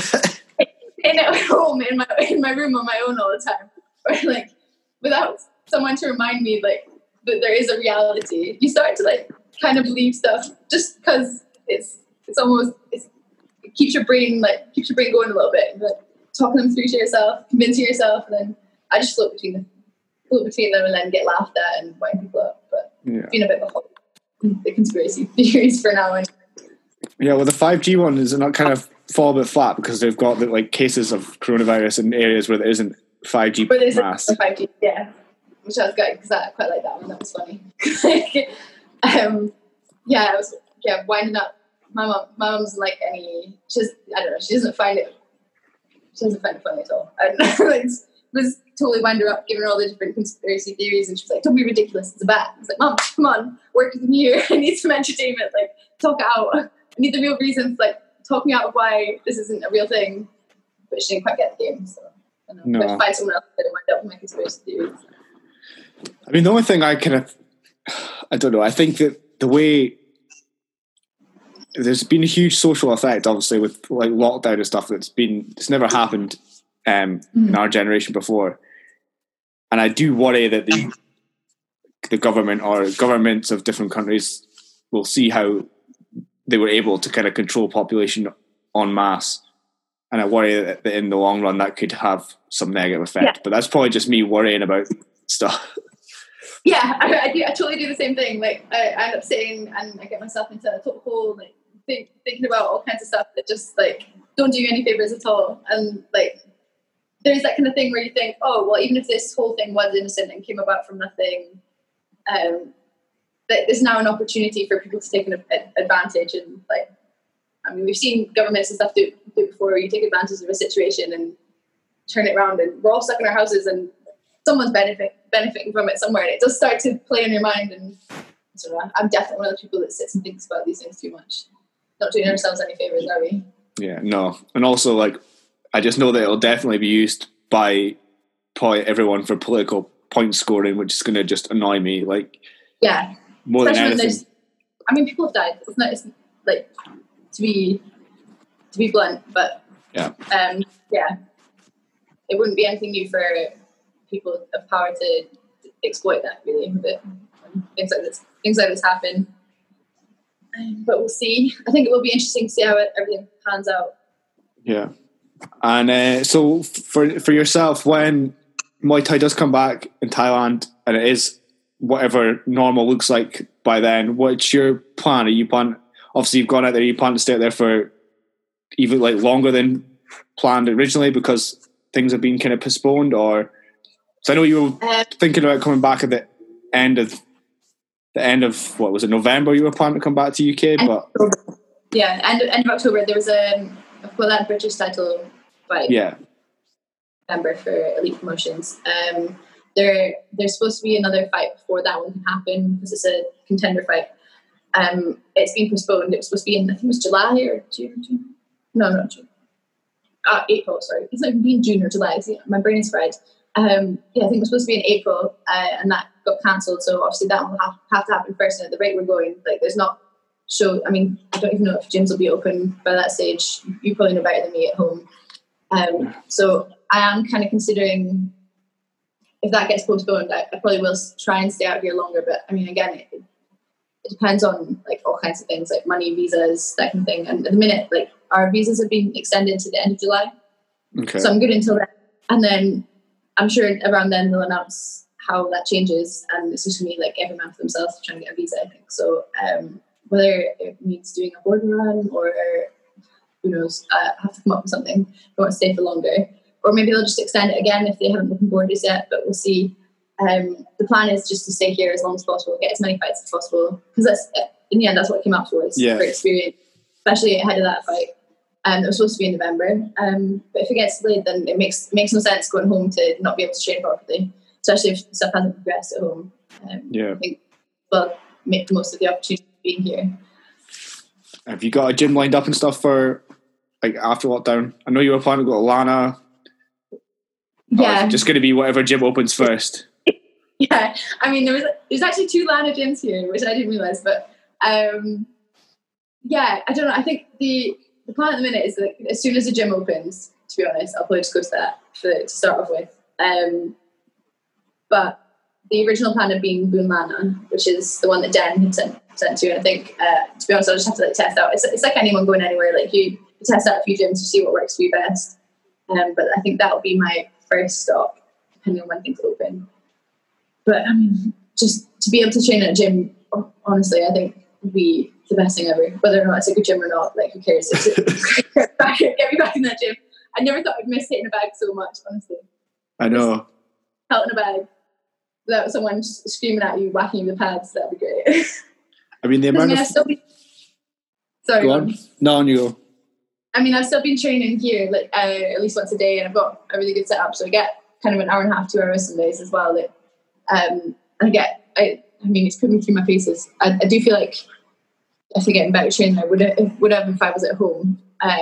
In at home in my in my room on my own all the time, or like without someone to remind me like that there is a reality, you start to like kind of believe stuff just because it's it's almost it's, it keeps your brain like keeps your brain going a little bit, like talking them through to yourself, convincing yourself, and then I just float between them, float between them, and then get laughed at and wind people up. But Yeah. it's been a bit of a whole, the conspiracy theories for now. And Yeah, well, the five G one is not kind of fall a bit flat because they've got the, like cases of coronavirus in areas where there isn't five G but there's mass. a five G, yeah, which I was good because I quite like that one. That was funny. like, um, yeah, I was yeah winding up. My mom, my mom's like any. She's I don't know. She doesn't find it. She doesn't find it funny at all. And like, was totally wind her up, giving her all the different conspiracy theories, and she was like, "Don't be ridiculous. It's a bat." I was like, "Mom, come on, work with me here. I need some entertainment. Like, talk it out. I need the real reasons. Like, talk me out of why this isn't a real thing." But she didn't quite get the game, so I don't know. No. But find someone else that wind up with my conspiracy theories. I mean, the only thing I kind of, I don't know. I think that the way there's been a huge social effect, obviously, with like lockdown and stuff. That's been it's never happened um, Mm. in our generation before, and I do worry that the the government or governments of different countries will see how they were able to kind of control population en masse, and I worry that in the long run that could have some negative effect. Yeah. But that's probably just me worrying about stuff. Yeah, I, I, do, I totally do the same thing. Like, I, I end up sitting and I get myself into a total hole, like think, thinking about all kinds of stuff that just like don't do you any favors at all. And like, there's that kind of thing where you think, oh, well, even if this whole thing was innocent and came about from nothing, um, that there's now an opportunity for people to take an a, advantage. And like, I mean, we've seen governments and stuff do, do it before, where you take advantage of a situation and turn it around, and we're all stuck in our houses and someone's benefit, benefiting from it somewhere, and it does start to play on your mind. And so I'm definitely one of the people that sits and thinks about these things too much. Not doing ourselves any favors, are we? Yeah, no. And also, like, I just know that it'll definitely be used by probably everyone for political point scoring, which is going to just annoy me, like, Yeah. more Especially than when anything. there's, I mean, people have died. It's not, it's like, to be, to be blunt, but Yeah. um, yeah, it wouldn't be anything new for people of power to exploit that, really. But um, things like this, things like this happen. Um, but we'll see. I think it will be interesting to see how it, everything pans out. Yeah. And uh, so for for yourself, when Muay Thai does come back in Thailand, and it is whatever normal looks like by then, what's your plan? Are you plan? Obviously, you've gone out there. You plan to stay out there for even like longer than planned originally because things have been kind of postponed, or so I know you were Um, thinking about coming back at the end of the end of, what was it, November you were planning to come back to U K? End But of yeah, end of, end of October, there was a, well, that British title fight. Yeah. November for Elite Promotions. Um, there, there's supposed to be another fight before that one can happen because it's a contender fight. Um, it's been postponed. It was supposed to be in, I think it was July or June. June? No, not June. Uh, April, sorry. It's not even been June or July. See, my brain is fried. Um, yeah, I think it was supposed to be in April, uh, and that got cancelled. So obviously that will have, have to happen first. And at the rate we're going, like, there's not show. I mean, I don't even know if gyms will be open by that stage. You probably know better than me at home. Um, so I am kind of considering if that gets postponed, I, I probably will try and stay out here longer. But I mean, again, it, it depends on like all kinds of things, like money, visas, that kind of thing. And at the minute, like our visas have been extended to the end of July. Okay. So I'm good until then. And then I'm sure around then they'll announce how that changes. And it's just going to be like every man for themselves trying to get a visa, I think. So um, whether it means doing a border run or who knows, uh, have to come up with something if I want to stay for longer. Or maybe they'll just extend it again if they haven't opened borders yet, but we'll see. Um, the plan is just to stay here as long as possible, get as many fights as possible, because that's in the end that's what it came out for. It's yeah. great experience, especially ahead of that fight. Um, it was supposed to be in November, um, but if it gets delayed, then it makes it makes no sense going home to not be able to train properly, especially if stuff hasn't progressed at home. Um, yeah, I think well, make the most of the opportunity of being here. Have you got a gym lined up and stuff for like after lockdown? I know you were planning to go to Lana. Yeah, just going to be whatever gym opens first. Yeah, I mean there was there's actually two Lana gyms here, which I didn't realize, but um, yeah, I don't know. I think the the plan at the minute is that as soon as the gym opens, to be honest, I'll probably just go to that for, to start off with. Um, but the original plan had been Boon Lana, which is the one that Dan had sent sent to, and I think uh, to be honest, I'll just have to like test out. It's it's like anyone going anywhere, like you test out a few gyms to see what works for you best. Um, but I think that'll be my first stop, depending on when things open. But I mean, just to be able to train at a gym, honestly, I think would be the best thing ever. Whether or not it's a good gym or not, like who cares? It's, get, back, get me back in that gym. I never thought I'd miss hitting a bag so much, honestly. I know. Out in a bag without someone just screaming at you, whacking you with pads, that'd be great. I mean, the amount I mean, of... Still be... Sorry. Go on. No, on you go. I mean, I've still been training here, like uh, at least once a day, and I've got a really good setup, so I get kind of an hour and a half, two hours some days as well. Like, um, and I get, I, I mean, it's put me through my paces. I, I do feel like if I get in better training, I would have, would have if I was at home. Uh,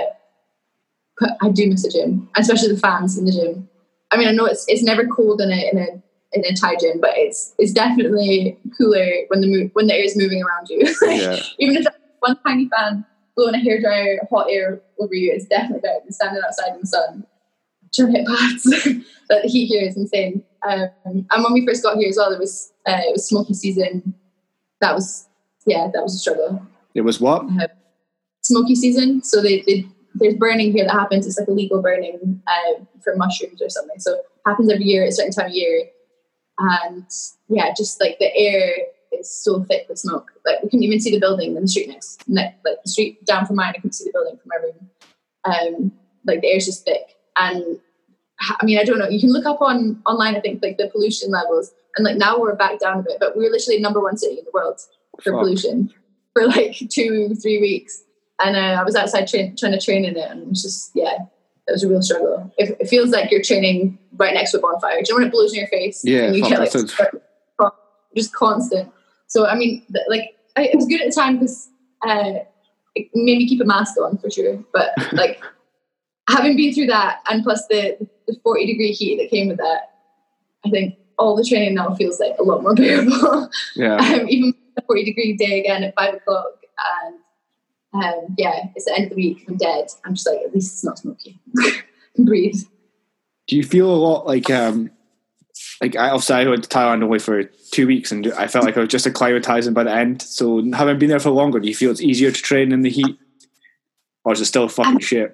but I do miss the gym, especially the fans in the gym. I mean, I know it's it's never cold in a in a in a Thai gym, but it's it's definitely cooler when the move when the air is moving around you. Like, yeah. Even if that's one tiny fan blowing a hairdryer, hot air over you, it's definitely better than standing outside in the sun trying to hit pads. But the heat here is insane. Um, and when we first got here as well, there was uh, it was smoky season. That was yeah, that was a struggle. It was what? Uh, smoky season. So they, they there's burning here that happens. It's like illegal burning uh, for mushrooms or something. So it happens every year at a certain time of year. And yeah, just like the air is so thick with smoke. Like we couldn't even see the building in the street next, next like the street down from mine. I couldn't see the building from my room. Um, like the air's just thick. And I mean, I don't know. You can look up on online, I think, like the pollution levels. And like now we're back down a bit, but we're literally number one city in the world for Fuck. pollution for like two, three weeks. And uh, I was outside tra- trying to train in it, and it was just, yeah, it was a real struggle. It, it feels like you're training right next to a bonfire. Do you know when it blows in your face? Yeah, and you get like just constant. So I mean, th- like I, it was good at the time because uh, it made me keep a mask on for sure. But like having been through that, and plus the, the forty degree heat that came with that, I think all the training now feels like a lot more bearable. Yeah. um, even a forty degree day again at five o'clock, and um, yeah, it's the end of the week. I'm dead. I'm just like, at least it's not smoky. I can breathe. Do you feel a lot like um, like I obviously I went to Thailand only for two weeks, and I felt like I was just acclimatizing by the end. So having been there for longer, do you feel it's easier to train in the heat, or is it still fucking um, shit?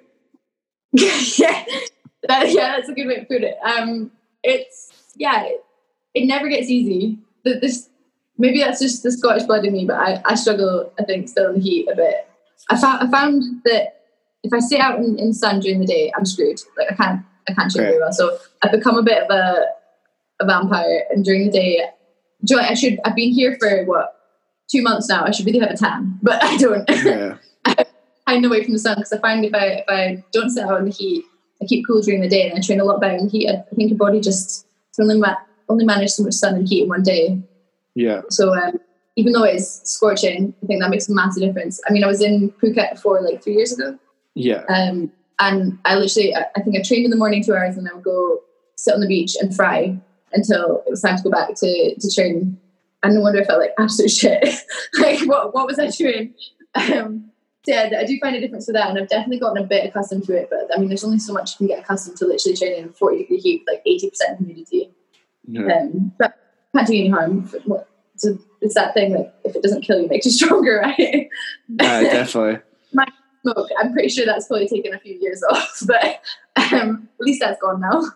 yeah, that, yeah, that's a good way to put it. Um, it's yeah, it, it never gets easy. This maybe that's just the Scottish blood in me, but I, I struggle. I think still in the heat a bit. I found I found that if I stay out in, in the sun during the day, I'm screwed. Like I can't I can't train okay. very well. So I've become a bit of a a vampire, and during the day, do you know, I should I've been here for what two months now. I should really have a tan, but I don't. Yeah. I hide away from the sun because I find if I if I don't sit out in the heat, I keep cool during the day and I train a lot better in the heat. I, I think your body just can only, ma- only manage so much sun and heat in one day. Yeah. So um, even though it's scorching, I think that makes a massive difference. I mean, I was in Phuket before like three years ago. Yeah. Um, and I literally, I, I think I trained in the morning two hours and I would go sit on the beach and fry until it was time to go back to, to train. And no wonder I felt like absolute shit. Like, what what was I doing? Um, so yeah, I do find a difference with that, and I've definitely gotten a bit accustomed to it. But I mean, there's only so much you can get accustomed to literally training in forty degree heat, like eighty percent humidity. Yeah. Um, but can't do any harm. So it's that thing that if it doesn't kill you, it makes you stronger, right? Yeah, definitely. My smoke, I'm pretty sure that's probably taken a few years off, but um, at least that's gone now.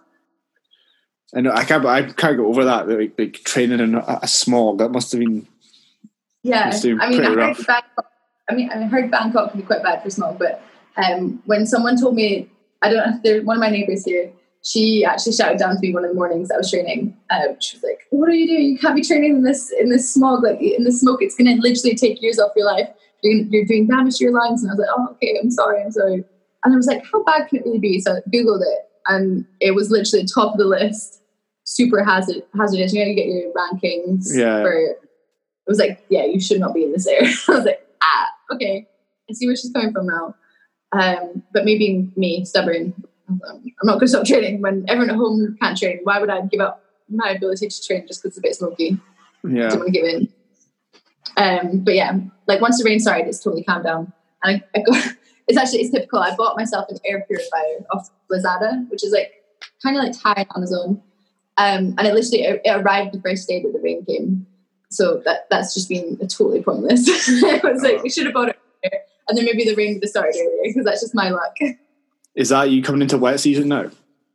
I know I can't. I can't go over that. Like, like training in a, a smog. That must have been. Yeah, must have been I mean, I heard, rough. Bangkok, I mean, I heard Bangkok can be quite bad for smog, but um, when someone told me, I don't know, they're one of my neighbours here. She actually shouted down to me one of the mornings I was training. Um, she was like, "What are you doing? You can't be training in this in this smog, like in the smoke. It's going to literally take years off your life. You're you're doing damage to your lungs." And I was like, "Oh, okay. I'm sorry. I'm sorry." And I was like, "How bad can it really be?" So I googled it, and it was literally top of the list. Super hazard hazardous. You know, you get your rankings. Yeah. For, it was like, yeah, you should not be in this area. I was like, ah, okay. I see where she's coming from now. Um, but me being me, stubborn. Um, I'm not going to stop training when everyone at home can't train. Why would I give up my ability to train just because it's a bit smoky? Yeah. I don't want to give in. Um, but yeah, like once the rain started, it's totally calmed down. And I, I got, it's actually, it's typical. I bought myself an air purifier off Lazada, which is like kind of like Thai on its own. Um, and it literally, it, it arrived the first day that the rain came. So that that's just been totally pointless. It was like, we should have bought it earlier. And then maybe the rain would have started earlier because that's just my luck. Is that you coming into wet season now?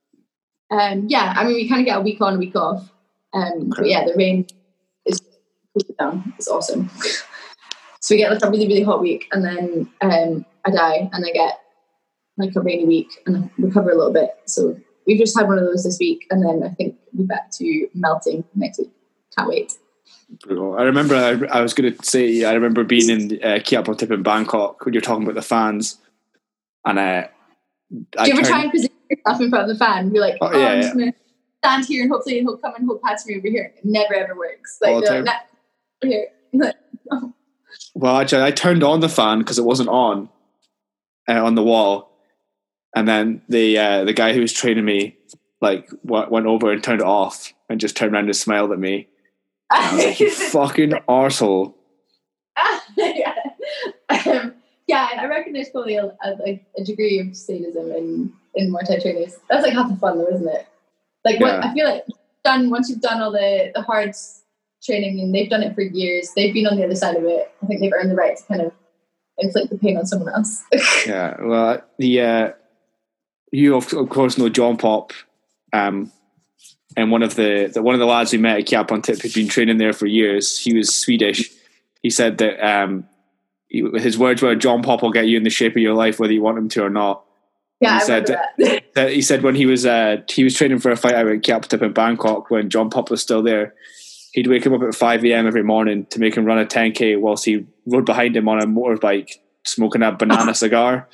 Um, yeah, I mean, we kind of get a week on, a week off. Um, Okay. But yeah, the rain is down. It's awesome. So we get like a really, really hot week, and then um, I die, and I get like a rainy week, and I recover a little bit. So we've just had one of those this week, and then I think we'll be back to melting next week. Can't wait. Brutal. I remember. I, I was going to say. I remember being in uh, Kia Potip in Bangkok when you're talking about the fans, and uh, Do I you ever turned- try and position yourself in front of the fan? You're like, Oh, oh, yeah, I'm just yeah. going to stand here and hopefully he'll come and hold past me over here. It never ever works. Like, All the you're like, time. nah, here. You're like, oh. Well, actually, I turned on the fan because it wasn't on uh, on the wall, and then the uh, the guy who was training me like w- went over and turned it off, and just turned around and smiled at me. And I was like, "You fucking arsehole." yeah. Um, yeah, I reckon there's probably a, a, a degree of sadism in, in Muay Thai trainers. That's like half the fun though, isn't it? Like what Yeah. I feel like done once you've done all the, the hard training and they've done it for years, they've been on the other side of it. I think they've earned the right to kind of inflict the pain on someone else. Yeah. Well, the uh, you of, of course know John Pop, um, and one of the, the one of the lads we met at Kia Pontip who'd been training there for years. He was Swedish. He said that um, he, his words were, "John Pop will get you in the shape of your life whether you want him to or not." Yeah, He I said remember that. that he said when he was uh, he was training for a fight out at Kia Potip in Bangkok when John Pop was still there. He'd wake him up at five a.m. every morning to make him run a ten K whilst he rode behind him on a motorbike smoking a banana cigar.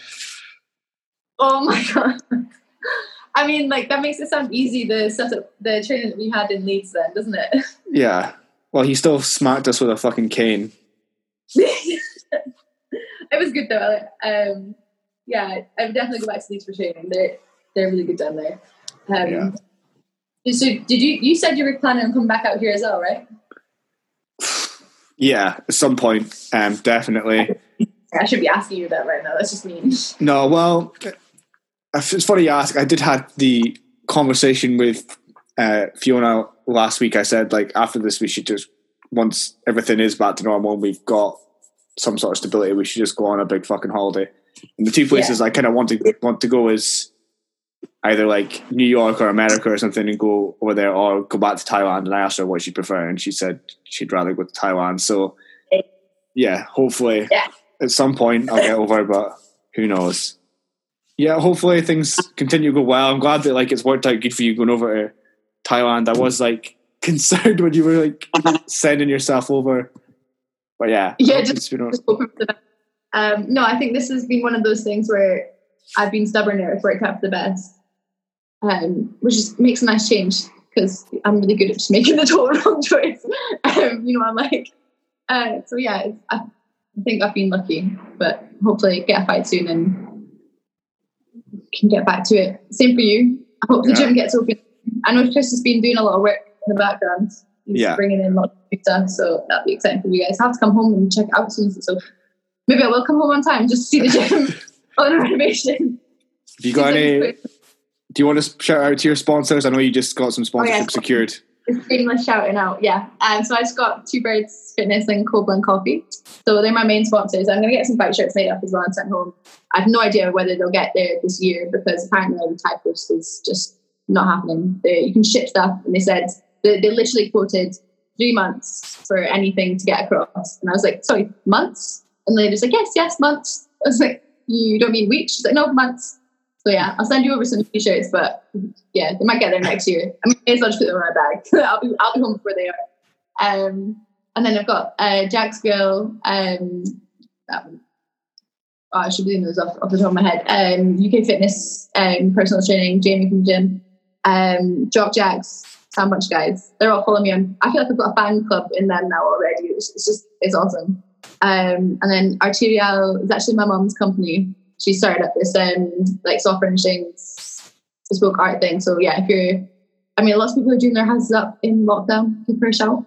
Oh my god. I mean, like that makes it sound easy. The setup, the training that we had in Leeds, then, doesn't it? Yeah. Well, he still smacked us with a fucking cane. It was good though. Um, yeah, I would definitely go back to Leeds for training. They're they're really good down there. Um, So did you? You said you were planning on coming back out here as well, right? Yeah, at some point, um, definitely. I should be asking you that right now. That's just mean. No, well, it's funny you ask. I did have the conversation with uh, Fiona last week. I said, like, after this, we should just, once everything is back to normal and we've got some sort of stability, we should just go on a big fucking holiday. And the two places Yeah. I kind of want to want to go is either like New York or America or something, and go over there, or go back to Thailand. And I asked her what she'd prefer, and she said she'd rather go to Thailand. So yeah, hopefully Yeah. at some point I'll get over, but who knows? Yeah, hopefully things continue to go well. I'm glad that like it's worked out good for you going over to Thailand. I was like concerned when you were like sending yourself over. But yeah, yeah, it's just, been just hoping for the best. Um, no, I think this has been one of those things where I've been stubborn there for it kept the best, um, which is, makes a nice change because I'm really good at just making the total wrong choice. Um, you know, I'm like, uh, so yeah, it's, I, I think I've been lucky, but hopefully get a fight soon and can get back to it. Same for you. I hope the Yeah. gym gets open. I know Chris has been doing a lot of work in the background. He's Yeah. bringing in lots of new stuff, so that'll be exciting for you guys. I have to come home and check it out soon. So maybe I will come home on time just to see the gym on renovation. Have you got any? Do you want to shout out to your sponsors? I know you just got some sponsorship oh, yeah. secured. It's shameless shouting out, yeah. Um, so I just got Two Birds Fitness and Cold Blend Coffee. So they're my main sponsors. I'm going to get some bike shirts made up as well and sent home. I have no idea whether they'll get there this year because apparently the type list is just not happening. They, you can ship stuff, and they said they, they literally quoted three months for anything to get across. And I was like, sorry, months? And the lady's like, yes, yes, months. I was like, you don't mean weeks? She's like, no, months. So yeah, I'll send you over some t-shirts, but yeah, they might get there next year. I may as well just put them in my bag. I'll be I'll be home before they are. Um, and then I've got uh, Jack's Grill. Um, that one. Oh, I should be doing those off, off the top of my head. Um, U K Fitness, um, personal training, Jamie from the gym, um, Jock Jacks, some bunch of guys. They're all following me on. I feel like I've got a fan club in them now already. It's, it's just it's awesome. Um, and then Arterial is actually my mum's company. She started up this um like soft furnishings bespoke art thing. So yeah, if you're, I mean, lots of people are doing their houses up in lockdown. Give her a shout,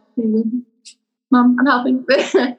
Mum. I'm helping.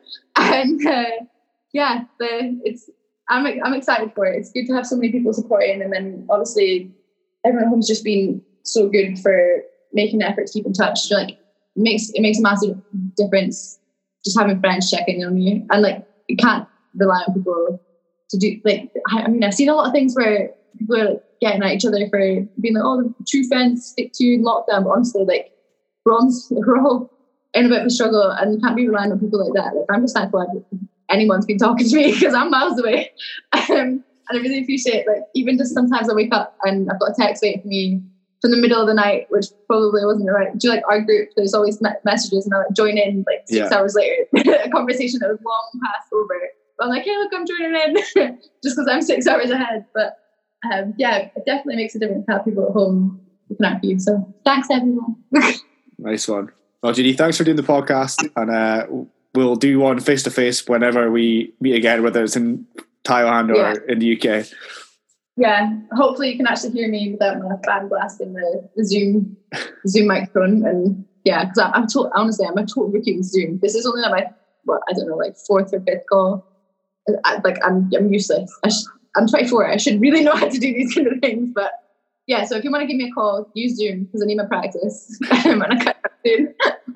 and uh, yeah, the it's I'm I'm excited for it. It's good to have so many people supporting, and then obviously everyone at home's just been so good for making the effort to keep in touch. Like it makes it makes a massive difference just having friends checking on you, and like you can't rely on people to do, like, I mean, I've seen a lot of things where people are like getting at each other for being like, oh, the true friends stick to you in lockdown, but honestly, like, we're, on, we're all in a bit of a struggle and you can't be relying on people like that. Like, I'm just thankful anyone's been talking to me because I'm miles away. Um, and I really appreciate, like, even just sometimes I wake up and I've got a text waiting for me from the middle of the night, which probably wasn't right. Do you like our group? There's always me- messages and I like join in like six yeah. hours later, a conversation that was long past over. I'm like, hey, look, I'm joining in just because I'm six hours ahead. But um, yeah, it definitely makes a difference to have people at home looking at you. So thanks, everyone. Nice one. Well, Judy, thanks for doing the podcast. And uh, we'll do one face to face whenever we meet again, whether it's in Thailand or yeah. in the U K. Yeah, hopefully you can actually hear me without my fan blasting the, the Zoom Zoom microphone. And yeah, because I'm, I'm to- honestly, I'm a total rookie with Zoom. This is only like my, what, I don't know, like fourth or fifth call. I, like I'm, I'm useless. I sh- I'm twenty-four. I should really know how to do these kind of things. But yeah, so if you want to give me a call, use Zoom because I need my practice. And I can't soon.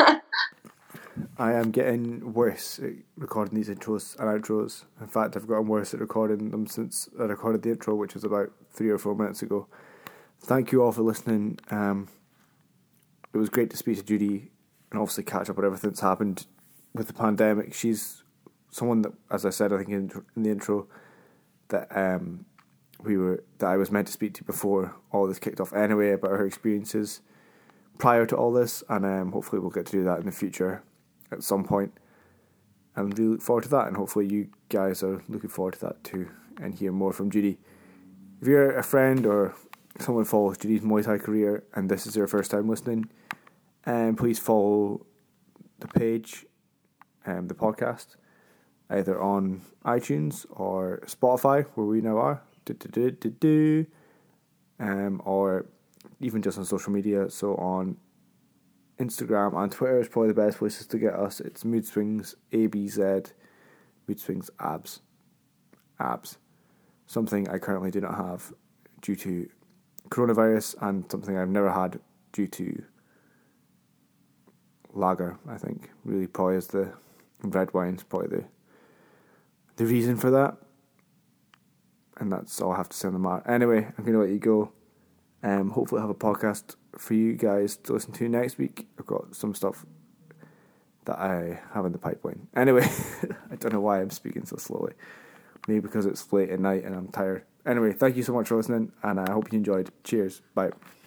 I am getting worse at recording these intros and outros. In fact, I've gotten worse at recording them since I recorded the intro, which was about three or four minutes ago. Thank you all for listening. Um, it was great to speak to Judy and obviously catch up on everything that's happened with the pandemic. She's someone that, as I said, I think in, in the intro, that um, we were that I was meant to speak to before all this kicked off anyway, about her experiences prior to all this, and um, hopefully we'll get to do that in the future at some point. And really look forward to that, and hopefully you guys are looking forward to that too, and hear more from Judy. If you're a friend or someone follows Judy's Muay Thai career and this is your first time listening, um, please follow the page, um, the podcast, either on iTunes or Spotify, where we now are, do, do, do, do, do. Um, or even just on social media. So on Instagram and Twitter is probably the best places to get us. It's Mood Swings A B Z, Mood Swings Abs, Abs. Something I currently do not have due to coronavirus, and something I've never had due to lager. I think really probably is the red wine's probably the the reason for that. And that's all I have to say on the matter. Anyway, I'm going to let you go. Um, hopefully I'll have a podcast for you guys to listen to next week. I've got some stuff that I have in the pipeline. Anyway, I don't know why I'm speaking so slowly. Maybe because it's late at night and I'm tired. Anyway, thank you so much for listening, and I hope you enjoyed. Cheers. Bye.